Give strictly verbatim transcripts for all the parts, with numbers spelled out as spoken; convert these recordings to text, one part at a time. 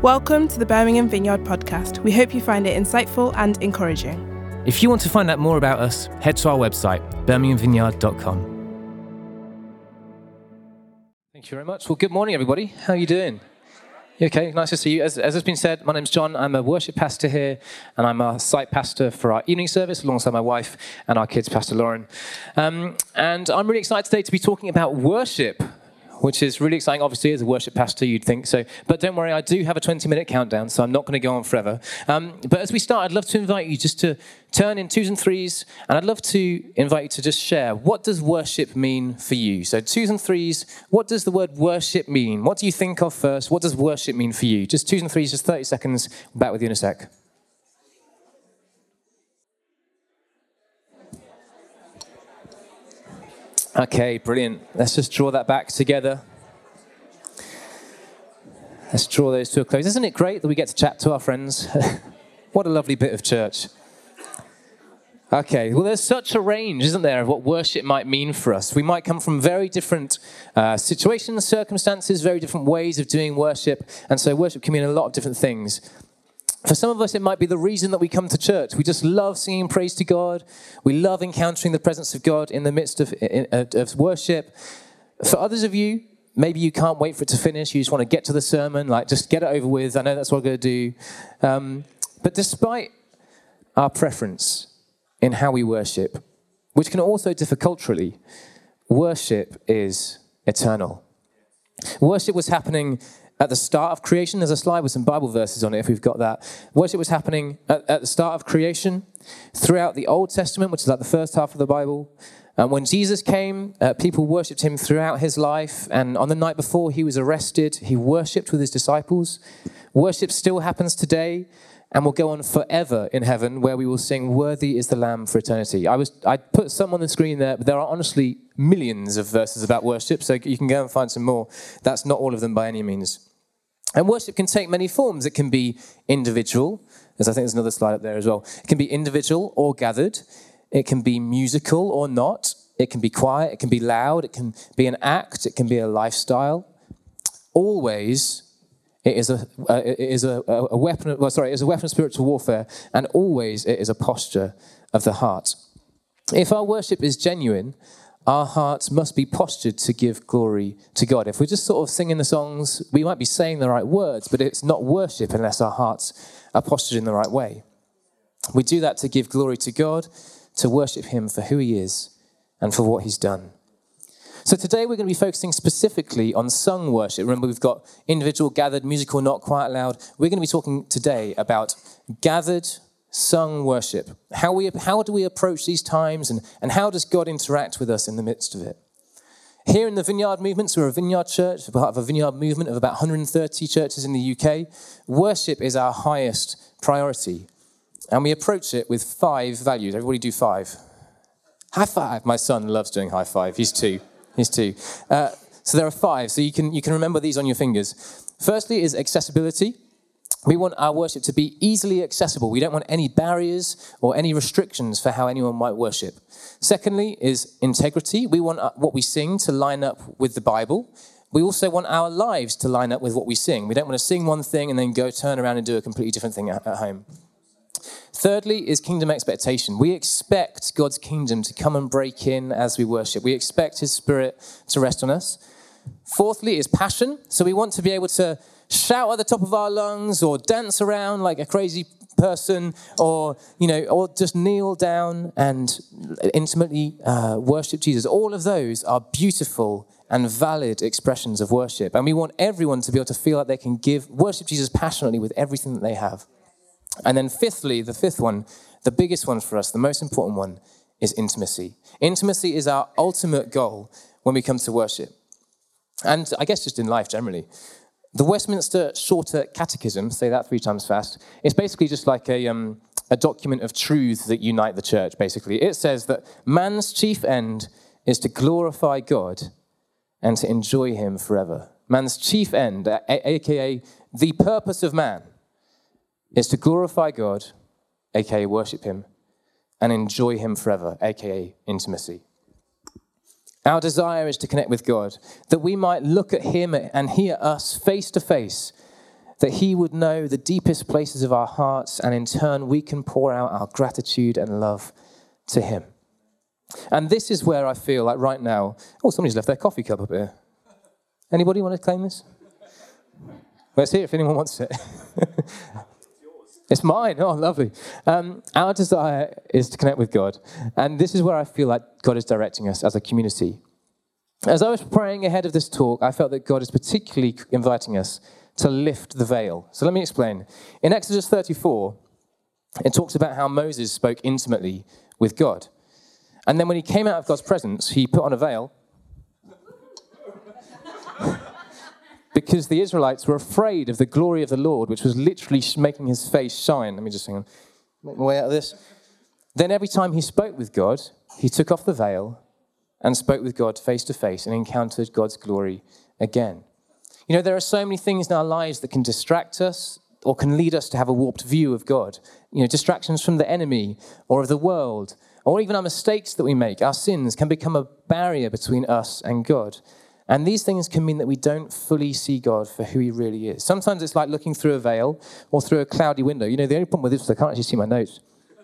Welcome to the Birmingham Vineyard podcast. We hope you find it insightful and encouraging. If you want to find out more about us, head to our website, birmingham vineyard dot com. Thank you very much. Well, good morning, everybody. How are you doing? You okay? Nice to see you. As, as has been said, my name's John. I'm a worship pastor here, and I'm a site pastor for our evening service alongside my wife and our kids, Pastor Lauren. Um, and I'm really excited today to be talking about worship, which is really exciting. Obviously, as a worship pastor, you'd think so. But don't worry, I do have a twenty-minute countdown, so I'm not going to go on forever. Um, but as we start, I'd love to invite you just to turn in twos and threes, and I'd love to invite you to just share, what does worship mean for you? So twos and threes, what does the word worship mean? What do you think of first? What does worship mean for you? Just twos and threes, just thirty seconds. Back with you in a sec. Okay, brilliant. Let's just draw that back together. Let's draw those to a close. Isn't it great that we get to chat to our friends? What a lovely bit of church. Okay, well, there's such a range, isn't there, of what worship might mean for us. We might come from very different uh, situations, circumstances, very different ways of doing worship, and so worship can mean a lot of different things. For some of us, it might be the reason that we come to church. We just love singing praise to God. We love encountering the presence of God in the midst of, of worship. For others of you, maybe you can't wait for it to finish. You just want to get to the sermon, like just get it over with. I know that's what I'm going to do. Um, but despite our preference in how we worship, which can also differ culturally, worship is eternal. Worship was happening at the start of creation. There's a slide with some Bible verses on it, if we've got that. Worship was happening at, at the start of creation, throughout the Old Testament, which is like the first half of the Bible. And when Jesus came, uh, people worshipped him throughout his life. And on the night before he was arrested, he worshipped with his disciples. Worship still happens today and will go on forever in heaven, where we will sing, "Worthy is the Lamb for eternity." I was I put some on the screen there, but there are honestly millions of verses about worship, so you can go and find some more. That's not all of them by any means. And worship can take many forms. It can be individual, as I think there's another slide up there as well. It can be individual or gathered. It can be musical or not. It can be quiet. It can be loud. It can be an act. It can be a lifestyle. Always, it is a uh, it is a, a weapon. Well, sorry, it is a weapon of spiritual warfare, and always it is a posture of the heart. If our worship is genuine, our hearts must be postured to give glory to God. If we're just sort of singing the songs, we might be saying the right words, but it's not worship unless our hearts are postured in the right way. We do that to give glory to God, to worship him for who he is and for what he's done. So today we're going to be focusing specifically on sung worship. Remember, we've got individual, gathered, musical, not, quiet, loud. We're going to be talking today about gathered, sung worship. How we how do we approach these times, and, and how does God interact with us in the midst of it? Here in the Vineyard movement, so we're a Vineyard church, we're part of a Vineyard movement of about one hundred thirty churches in the U K. Worship is our highest priority, and we approach it with five values. Everybody do five. High five. My son loves doing high five. He's two. He's two. Uh, so there are five, so you can you can remember these on your fingers. Firstly is accessibility. We want our worship to be easily accessible. We don't want any barriers or any restrictions for how anyone might worship. Secondly is integrity. We want what we sing to line up with the Bible. We also want our lives to line up with what we sing. We don't want to sing one thing and then go turn around and do a completely different thing at, at home. Thirdly is kingdom expectation. We expect God's kingdom to come and break in as we worship. We expect his spirit to rest on us. Fourthly is passion. So we want to be able to shout at the top of our lungs, or dance around like a crazy person, or you know, or just kneel down and intimately uh, worship Jesus. All of those are beautiful and valid expressions of worship, and we want everyone to be able to feel like they can give worship Jesus passionately with everything that they have. And then fifthly, the fifth one, the biggest one for us, the most important one, is intimacy. Intimacy is our ultimate goal when we come to worship, and I guess just in life generally. The Westminster Shorter Catechism, say that three times fast, it's basically just like a, um, a document of truths that unite the church, basically. It says that man's chief end is to glorify God and to enjoy him forever. Man's chief end, a- aka the purpose of man, is to glorify God, aka worship him, and enjoy him forever, aka intimacy. Our desire is to connect with God, that we might look at him and hear us face to face, that he would know the deepest places of our hearts, and in turn we can pour out our gratitude and love to him. And this is where I feel like right now, oh, somebody's left their coffee cup up here. Anybody want to claim this? Let's hear it if anyone wants it. It's mine. Oh, lovely. Um, our desire is to connect with God. And this is where I feel like God is directing us as a community. As I was praying ahead of this talk, I felt that God is particularly inviting us to lift the veil. So let me explain. In Exodus thirty-four, it talks about how Moses spoke intimately with God. And then when he came out of God's presence, he put on a veil because the Israelites were afraid of the glory of the Lord, which was literally making his face shine. Let me just hang on. Make my way out of this. Then every time he spoke with God, he took off the veil and spoke with God face to face and encountered God's glory again. You know, there are so many things in our lives that can distract us or can lead us to have a warped view of God. You know, distractions from the enemy or of the world, or even our mistakes that we make, our sins can become a barrier between us and God. And these things can mean that we don't fully see God for who he really is. Sometimes it's like looking through a veil or through a cloudy window. You know, the only problem with this is I can't actually see my notes.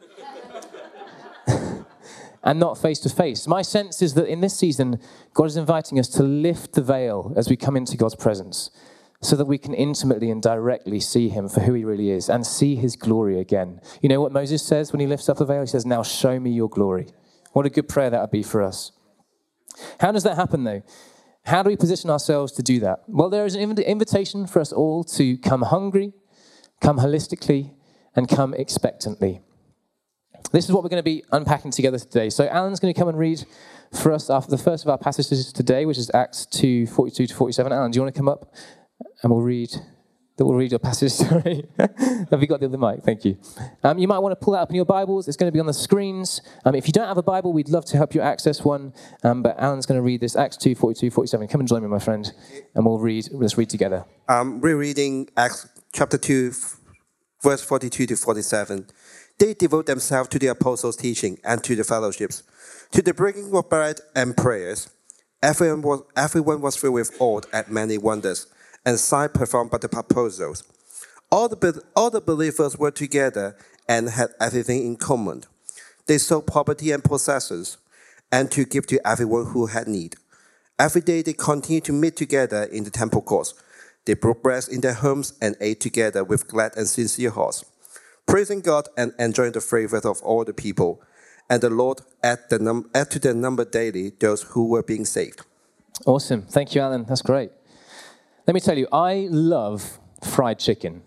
And not face to face. My sense is that in this season, God is inviting us to lift the veil as we come into God's presence so that we can intimately and directly see him for who he really is and see his glory again. You know what Moses says when he lifts up the veil? He says, now show me your glory. What a good prayer that would be for us. How does that happen though? How do we position ourselves to do that? Well, there is an inv- invitation for us all to come hungry, come holistically, and come expectantly. This is what we're going to be unpacking together today. So Alan's going to come and read for us after the first of our passages today, which is Acts two, forty-two to forty-seven. Alan, do you want to come up? And we'll read, we'll read your passage, sorry. Have you got the other mic? Thank you. Um, you might want to pull that up in your Bibles. It's going to be on the screens. Um, if you don't have a Bible, we'd love to help you access one. Um, but Alan's going to read this, Acts two, forty-two, forty-seven. Come and join me, my friend. And we'll read, let's read together. Um, we're reading Acts chapter two, verse forty-two to forty-seven. They devote themselves to the apostles' teaching and to the fellowships, to the breaking of bread and prayers. Everyone was, everyone was filled with awe at many wonders and signs performed by the apostles. All the, all the believers were together and had everything in common. They sold property and possessions and to give to everyone who had need. Every day they continued to meet together in the temple courts. They broke bread in their homes and ate together with glad and sincere hearts, praising God and enjoying the favor of all the people. And the Lord add, the num- add to their number daily those who were being saved. Awesome. Thank you, Alan. That's great. Let me tell you, I love fried chicken.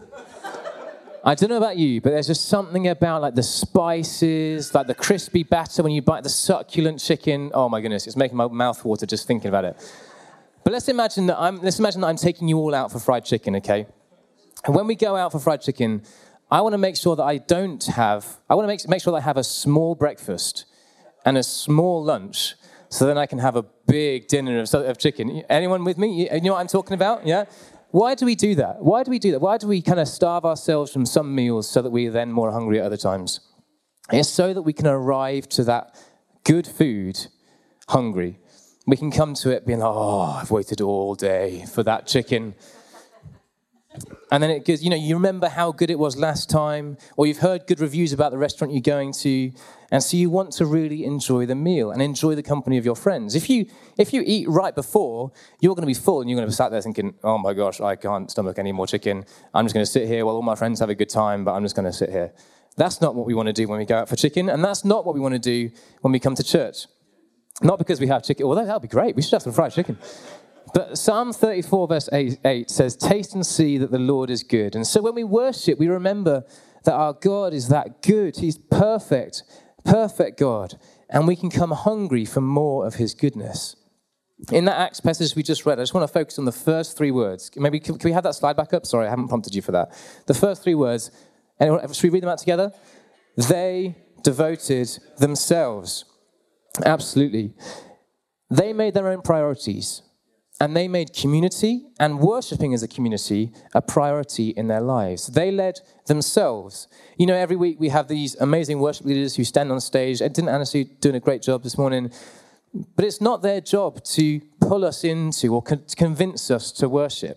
I don't know about you, but there's just something about like the spices, like the crispy batter when you bite the succulent chicken. Oh my goodness, it's making my mouth water just thinking about it. But let's imagine that I'm let's imagine that I'm taking you all out for fried chicken, okay? And when we go out for fried chicken, I want to make sure that I don't have, I want to make, make sure that I have a small breakfast and a small lunch so then I can have a big dinner of, of chicken. Anyone with me? You know what I'm talking about? Yeah? Why do we do that? Why do we do that? Why do we kind of starve ourselves from some meals so that we're then more hungry at other times? It's so that we can arrive to that good food hungry. We can come to it being like, oh, I've waited all day for that chicken. And then it goes, you know, you remember how good it was last time, or you've heard good reviews about the restaurant you're going to, and so you want to really enjoy the meal and enjoy the company of your friends. If you if you eat right before, you're going to be full and you're going to be sat there thinking, oh my gosh, I can't stomach any more chicken. I'm just going to sit here while all my friends have a good time, but I'm just going to sit here. That's not what we want to do when we go out for chicken, and that's not what we want to do when we come to church. Not because we have chicken, although that would be great. We should have some fried chicken. But Psalm thirty-four, verse eight says, taste and see that the Lord is good. And so when we worship, we remember that our God is that good. He's perfect, perfect God. And we can come hungry for more of his goodness. In that Acts passage we just read, I just want to focus on the first three words. Maybe, can, can we have that slide back up? Sorry, I haven't prompted you for that. The first three words, anyone, should we read them out together? They devoted themselves. Absolutely. They made their own priorities. And they made community and worshipping as a community a priority in their lives. They led themselves. You know, every week we have these amazing worship leaders who stand on stage. Ed didn't honestly doing a great job this morning. But it's not their job to pull us into or con- convince us to worship.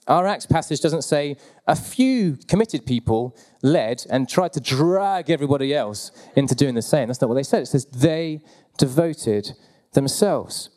Our Acts passage doesn't say a few committed people led and tried to drag everybody else into doing the same. That's not what they said. It says they devoted themselves.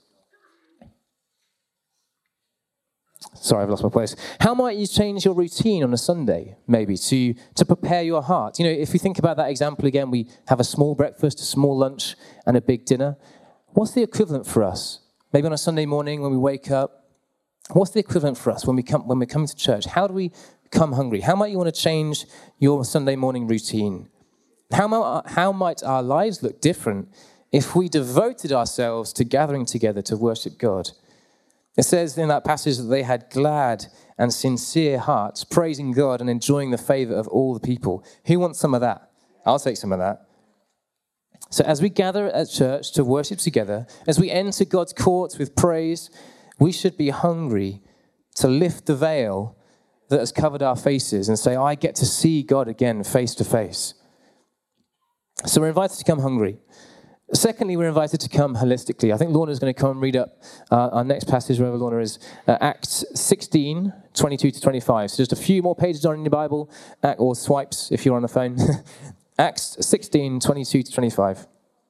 Sorry, I've lost my place. How might you change your routine on a Sunday, maybe, to, to prepare your heart? You know, if we think about that example again, we have a small breakfast, a small lunch, and a big dinner. What's the equivalent for us? Maybe on a Sunday morning when we wake up, what's the equivalent for us when we come when we're coming to church? How do we come hungry? How might you want to change your Sunday morning routine? How might, how might our lives look different if we devoted ourselves to gathering together to worship God? It says in that passage that they had glad and sincere hearts, praising God and enjoying the favor of all the people. Who wants some of that? I'll take some of that. So as we gather at church to worship together, as we enter God's courts with praise, we should be hungry to lift the veil that has covered our faces and say, I get to see God again face to face. So we're invited to come hungry. Secondly, we're invited to come holistically. I think Lorna's going to come and read up uh, our next passage, wherever Lorna is, uh, Acts sixteen, twenty-two to twenty-five. So just a few more pages on in your Bible, or swipes if you're on the phone. Acts sixteen, twenty-two to twenty-five.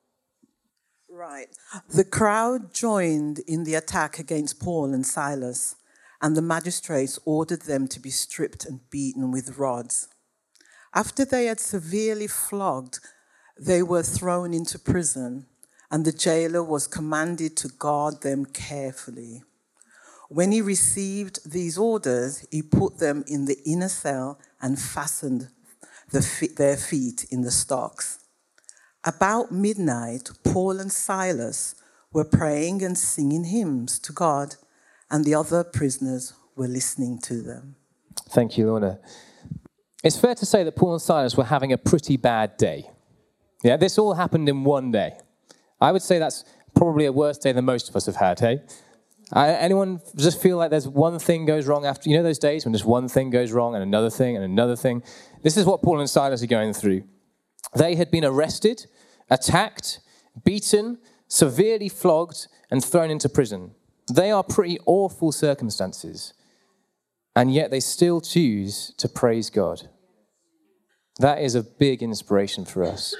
Right. The crowd joined in the attack against Paul and Silas, and the magistrates ordered them to be stripped and beaten with rods. After they had severely flogged, they were thrown into prison, and the jailer was commanded to guard them carefully. When he received these orders, he put them in the inner cell and fastened the feet, their feet in the stocks. About midnight, Paul and Silas were praying and singing hymns to God, and the other prisoners were listening to them. Thank you, Lorna. It's fair to say that Paul and Silas were having a pretty bad day. Yeah, this all happened in one day. I would say that's probably a worse day than most of us have had, hey? I, anyone just feel like there's one thing goes wrong after, you know those days when just one thing goes wrong and another thing and another thing? This is what Paul and Silas are going through. They had been arrested, attacked, beaten, severely flogged, and thrown into prison. They are pretty awful circumstances, and yet they still choose to praise God. That is a big inspiration for us.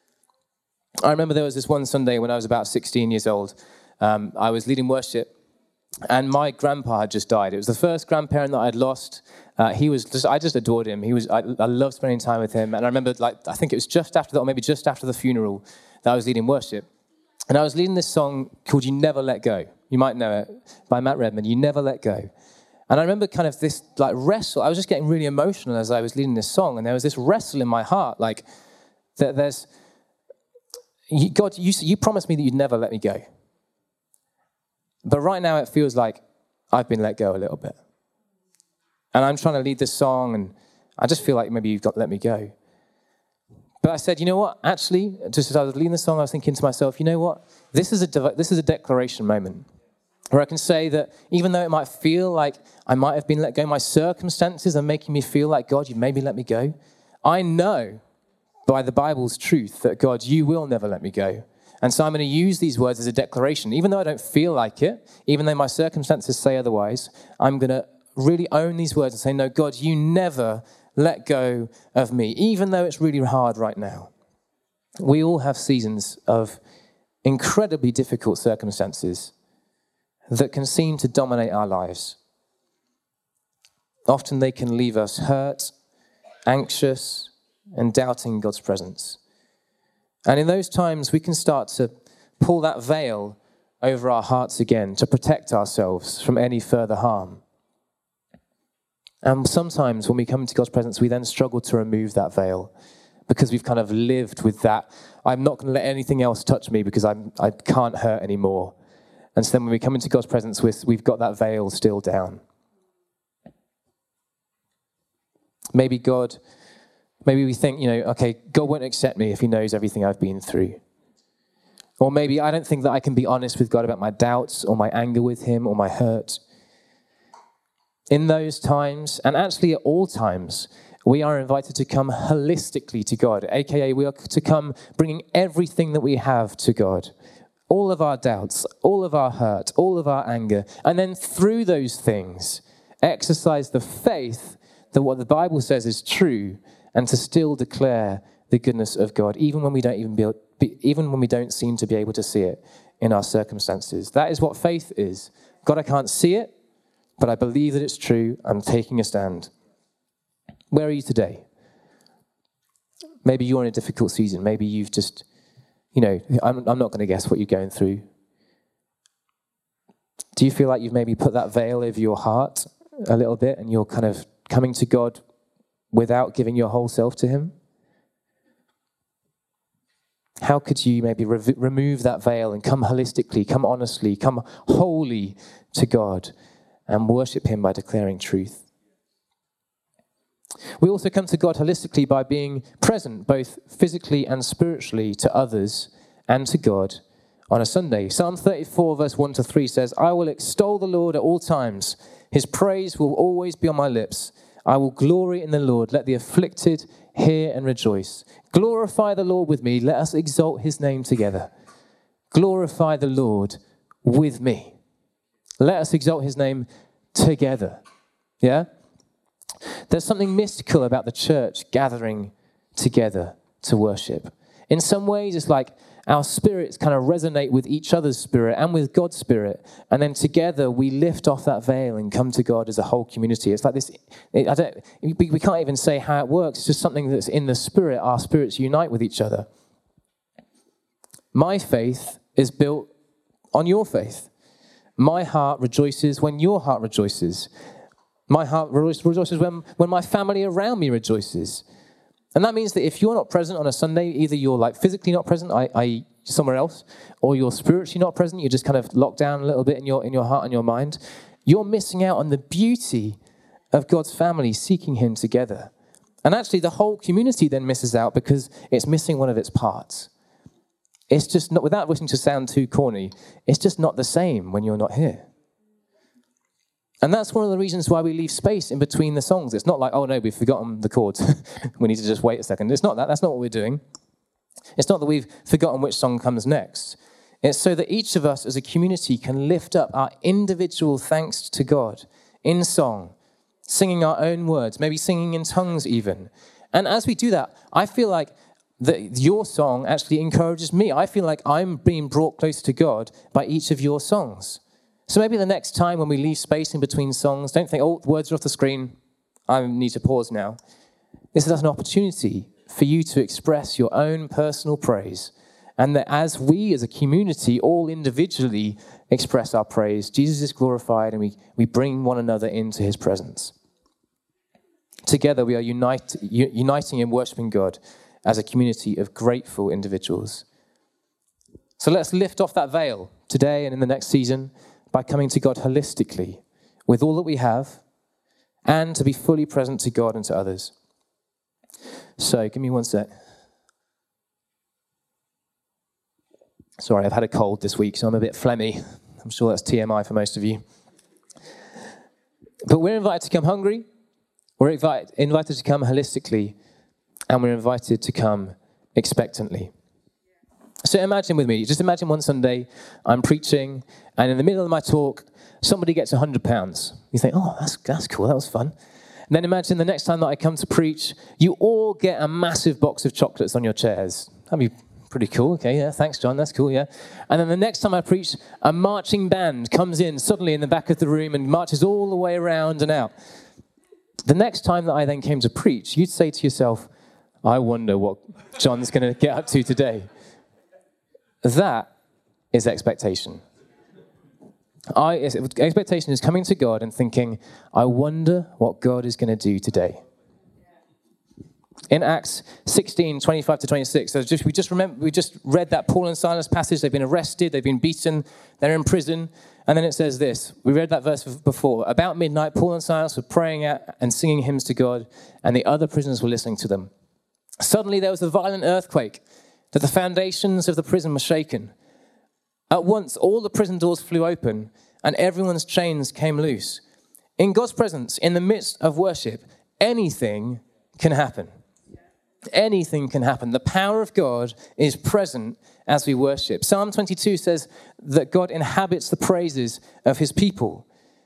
I remember there was this one Sunday when I was about sixteen years old. Um, I was leading worship, and my grandpa had just died. It was the first grandparent that I'd lost. Uh, he was just, I just adored him. He was, I, I loved spending time with him. And I remember, like, I think it was just after that, or maybe just after the funeral, that I was leading worship. And I was leading this song called "You Never Let Go." You might know it, by Matt Redman. "You Never Let Go." And I remember kind of this like wrestle. I was just getting really emotional as I was leading this song, and there was this wrestle in my heart, like that. There's God, you, you promised me that you'd never let me go. But right now it feels like I've been let go a little bit. And I'm trying to lead this song, and I just feel like maybe you've got to let me go. But I said, you know what? Actually, just as I was leading the song, I was thinking to myself, you know what? This is a this is a declaration moment where I can say that even though it might feel like I might have been let go, my circumstances are making me feel like, God, you've maybe let me go. I know by the Bible's truth that, God, you will never let me go. And so I'm going to use these words as a declaration. Even though I don't feel like it, even though my circumstances say otherwise, I'm going to really own these words and say, no, God, you never let go of me, even though it's really hard right now. We all have seasons of incredibly difficult circumstances that can seem to dominate our lives. Often they can leave us hurt, anxious, and doubting God's presence. And in those times, we can start to pull that veil over our hearts again to protect ourselves from any further harm. And sometimes when we come into God's presence, we then struggle to remove that veil because we've kind of lived with that. I'm not going to let anything else touch me because I'm, I can't hurt anymore. And so then when we come into God's presence, we've got that veil still down. Maybe God... Maybe we think, you know, okay, God won't accept me if he knows everything I've been through. Or maybe I don't think that I can be honest with God about my doubts or my anger with him or my hurt. In those times, and actually at all times, we are invited to come holistically to God, aka we are to come bringing everything that we have to God. All of our doubts, all of our hurt, all of our anger. And then through those things, exercise the faith that what the Bible says is true, and to still declare the goodness of God, even when we don't even be, be even when we don't seem to be able to see it in our circumstances. That is what faith is. God, I can't see it, but I believe that it's true. I'm taking a stand. Where are you today? Maybe you're in a difficult season. Maybe you've just, you know, I'm, I'm not going to guess what you're going through. Do you feel like you've maybe put that veil over your heart a little bit and you're kind of coming to God without giving your whole self to him? How could you maybe re- remove that veil and come holistically, come honestly, come wholly to God and worship him by declaring truth? We also come to God holistically by being present, both physically and spiritually, to others and to God on a Sunday. Psalm thirty-four, verse one to three says, I will extol the Lord at all times. His praise will always be on my lips. I will glory in the Lord. Let the afflicted hear and rejoice. Glorify the Lord with me. Let us exalt his name together. Glorify the Lord with me. Let us exalt his name together. Yeah? There's something mystical about the church gathering together to worship. In some ways, it's like our spirits kind of resonate with each other's spirit and with God's spirit. And then together we lift off that veil and come to God as a whole community. It's like this, it, I don't, we, we can't even say how it works. It's just something that's in the spirit. Our spirits unite with each other. My faith is built on your faith. My heart rejoices when your heart rejoices. My heart rejoices when, when my family around me rejoices. And that means that if you're not present on a Sunday, either you're like physically not present, that is somewhere else, or you're spiritually not present, you're just kind of locked down a little bit in your in your heart and your mind, you're missing out on the beauty of God's family seeking him together. And actually the whole community then misses out because it's missing one of its parts. It's just not, without wishing to sound too corny, it's just not the same when you're not here. And that's one of the reasons why we leave space in between the songs. It's not like, oh no, we've forgotten the chords. We need to just wait a second. It's not that. That's not what we're doing. It's not that we've forgotten which song comes next. It's so that each of us as a community can lift up our individual thanks to God in song, singing our own words, maybe singing in tongues even. And as we do that, I feel like that your song actually encourages me. I feel like I'm being brought close to God by each of your songs. So maybe the next time when we leave space in between songs, don't think, oh, the words are off the screen, I need to pause now. This is an opportunity for you to express your own personal praise. And that as we as a community all individually express our praise, Jesus is glorified and we, we bring one another into his presence. Together we are unite, uniting in worshiping God as a community of grateful individuals. So let's lift off that veil today and in the next season by coming to God holistically with all that we have and to be fully present to God and to others. So give me one sec. Sorry, I've had a cold this week, so I'm a bit phlegmy. I'm sure that's T M I for most of you. But we're invited to come hungry, we're invite, invited to come holistically, and we're invited to come expectantly. So imagine with me, just imagine one Sunday, I'm preaching, and in the middle of my talk, somebody gets one hundred pounds. You think, oh, that's that's cool, that was fun. And then imagine the next time that I come to preach, you all get a massive box of chocolates on your chairs. That'd be pretty cool. Okay, yeah, thanks, John, that's cool, yeah. And then the next time I preach, a marching band comes in suddenly in the back of the room and marches all the way around and out. The next time that I then came to preach, you'd say to yourself, I wonder what John's going to get up to today. That is expectation. I, expectation is coming to God and thinking, I wonder what God is going to do today. In Acts sixteen, twenty-five to twenty-six, so just, we, just remember, we just read that Paul and Silas passage. They've been arrested, they've been beaten, they're in prison. And then it says this, we read that verse before. About midnight, Paul and Silas were praying out and singing hymns to God, and the other prisoners were listening to them. Suddenly there was a violent earthquake, that the foundations of the prison were shaken. At once, all the prison doors flew open, and everyone's chains came loose. In God's presence, in the midst of worship, anything can happen. Anything can happen. The power of God is present as we worship. Psalm twenty-two says that God inhabits the praises of his people.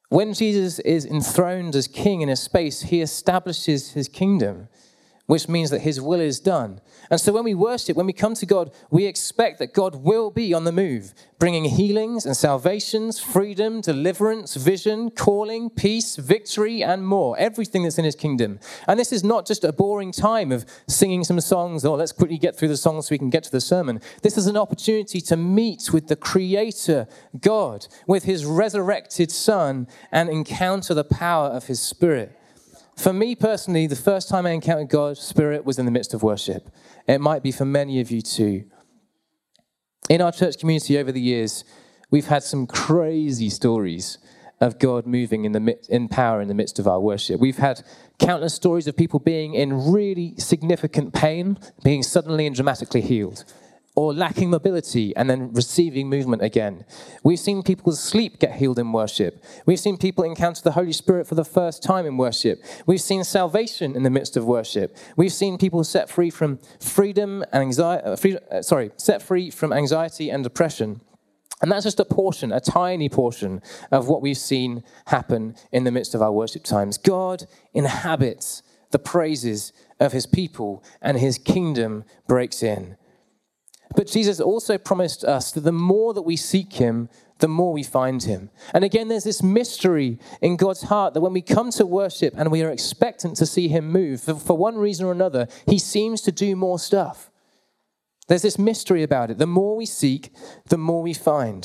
When Jesus is enthroned as king in a space, he establishes his kingdom, which means that his will is done. And so when we worship, when we come to God, we expect that God will be on the move, bringing healings and salvations, freedom, deliverance, vision, calling, peace, victory, and more. Everything that's in his kingdom. And this is not just a boring time of singing some songs, or let's quickly get through the songs so we can get to the sermon. This is an opportunity to meet with the Creator God, with his resurrected Son, and encounter the power of his Spirit. For me personally, the first time I encountered God's Spirit was in the midst of worship. It might be for many of you too. In our church community over the years, we've had some crazy stories of God moving in the in power in the midst of our worship. We've had countless stories of people being in really significant pain, being suddenly and dramatically healed, or lacking mobility and then receiving movement again. We've seen people's sleep get healed in worship. We've seen people encounter the Holy Spirit for the first time in worship. We've seen salvation in the midst of worship. We've seen people set free from freedom and anxiety, uh, free, uh, sorry, set free from anxiety and depression. And that's just a portion, a tiny portion of what we've seen happen in the midst of our worship times. God inhabits the praises of his people, and his kingdom breaks in. But Jesus also promised us that the more that we seek him, the more we find him. And again, there's this mystery in God's heart that when we come to worship and we are expectant to see him move, for, for one reason or another, he seems to do more stuff. There's this mystery about it. The more we seek, the more we find.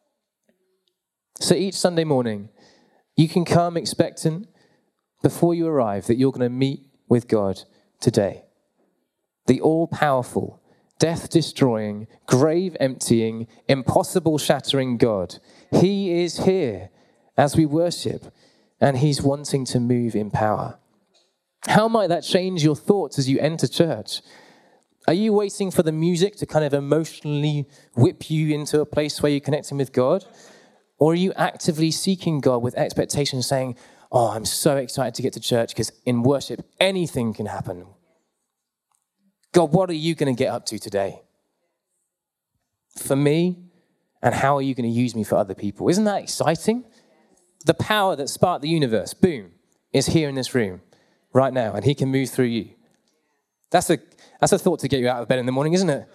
So each Sunday morning, you can come expectant before you arrive that you're going to meet with God today. The all-powerful, death-destroying, grave-emptying, impossible-shattering God. He is here as we worship, and he's wanting to move in power. How might that change your thoughts as you enter church? Are you waiting for the music to kind of emotionally whip you into a place where you're connecting with God? Or are you actively seeking God with expectation, saying, oh, I'm so excited to get to church because in worship, anything can happen. God, what are you going to get up to today? For me, and how are you going to use me for other people? Isn't that exciting? The power that sparked the universe, boom, is here in this room right now, and he can move through you. That's a, that's a thought to get you out of bed in the morning, isn't it?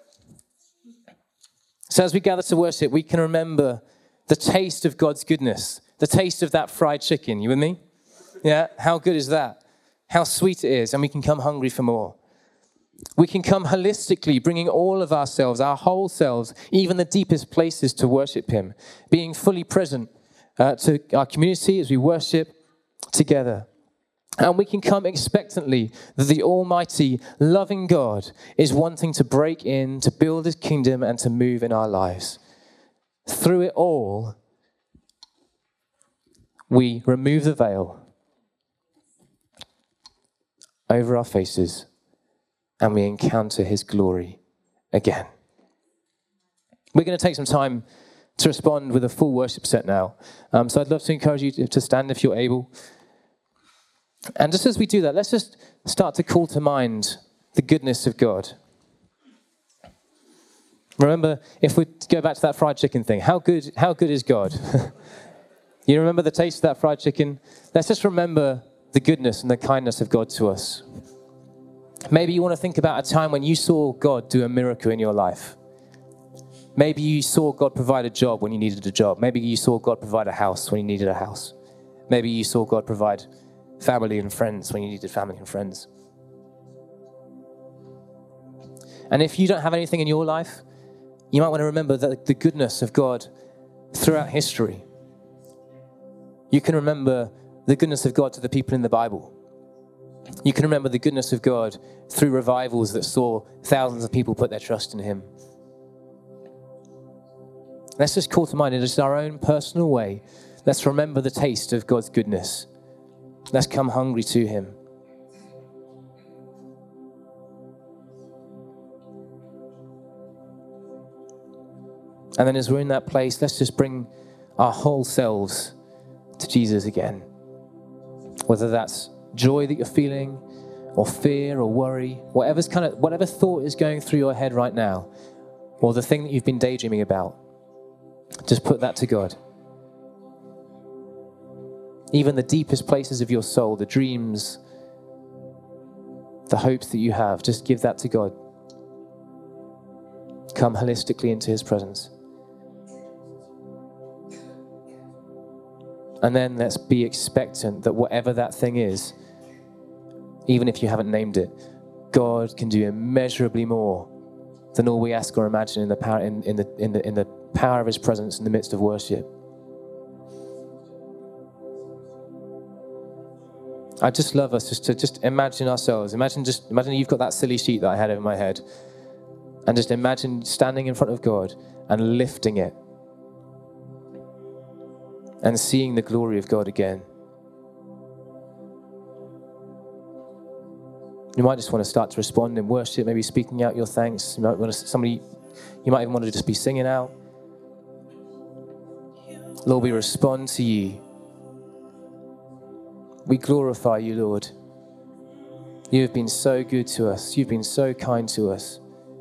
So as we gather to worship, we can remember the taste of God's goodness, the taste of that fried chicken. You with me? Yeah, how good is that? How sweet it is, and we can come hungry for more. We can come holistically, bringing all of ourselves, our whole selves, even the deepest places to worship him, being fully present uh, to our community as we worship together. And we can come expectantly that the almighty, loving God is wanting to break in, to build his kingdom, and to move in our lives. Through it all, we remove the veil over our faces, and we encounter his glory again. We're going to take some time to respond with a full worship set now. Um, so I'd love to encourage you to, to stand if you're able. And just as we do that, let's just start to call to mind the goodness of God. Remember, if we go back to that fried chicken thing, how good, how good is God? You remember the taste of that fried chicken? Let's just remember the goodness and the kindness of God to us. Maybe you want to think about a time when you saw God do a miracle in your life. Maybe you saw God provide a job when you needed a job. Maybe you saw God provide a house when you needed a house. Maybe you saw God provide family and friends when you needed family and friends. And if you don't have anything in your life, you might want to remember the, the goodness of God throughout history. You can remember the goodness of God to the people in the Bible. You can remember the goodness of God through revivals that saw thousands of people put their trust in him. Let's just call to mind in just our own personal way. Let's remember the taste of God's goodness. Let's come hungry to him. And then as we're in that place, let's just bring our whole selves to Jesus again. Whether that's joy that you're feeling, or fear, or worry, whatever's kind of whatever thought is going through your head right now, or the thing that you've been daydreaming about, just put that to God. Even the deepest places of your soul, the dreams, the hopes that you have, just give that to God. Come holistically into his presence. And then let's be expectant that whatever that thing is, even if you haven't named it, God can do immeasurably more than all we ask or imagine in the power, in, in the, in the, in the power of his presence in the midst of worship. I just love us just to just imagine ourselves. Imagine just imagine you've got that silly sheet that I had over my head, and just imagine standing in front of God and lifting it and seeing the glory of God again. You might just want to start to respond in worship, maybe speaking out your thanks. You might want to, somebody, you might even want to just be singing out. Lord, we respond to you. We glorify you, Lord. You have been so good to us. You've been so kind to us.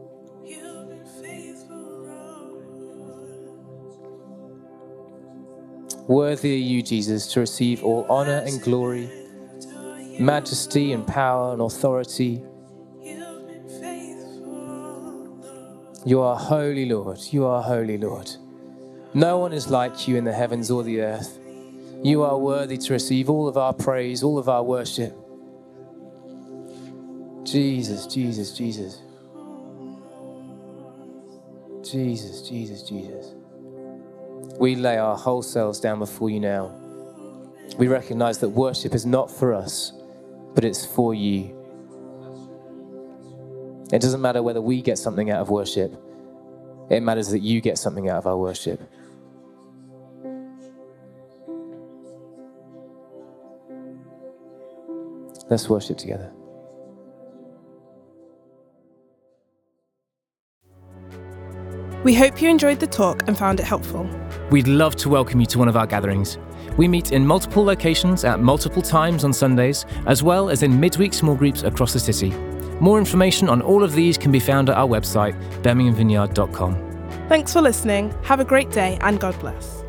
Worthy are you, Jesus, to receive all honor and glory, majesty and power and authority. You are holy, Lord. You are holy, Lord. No one is like you in the heavens or the earth. You are worthy to receive all of our praise, all of our worship. Jesus, Jesus, Jesus. Jesus, Jesus, Jesus. We lay our whole selves down before you now. We recognize that worship is not for us, but it's for you. It doesn't matter whether we get something out of worship. It matters that you get something out of our worship. Let's worship together. We hope you enjoyed the talk and found it helpful. We'd love to welcome you to one of our gatherings. We meet in multiple locations at multiple times on Sundays, as well as in midweek small groups across the city. More information on all of these can be found at our website, birmingham vineyard dot com. Thanks for listening. Have a great day and God bless.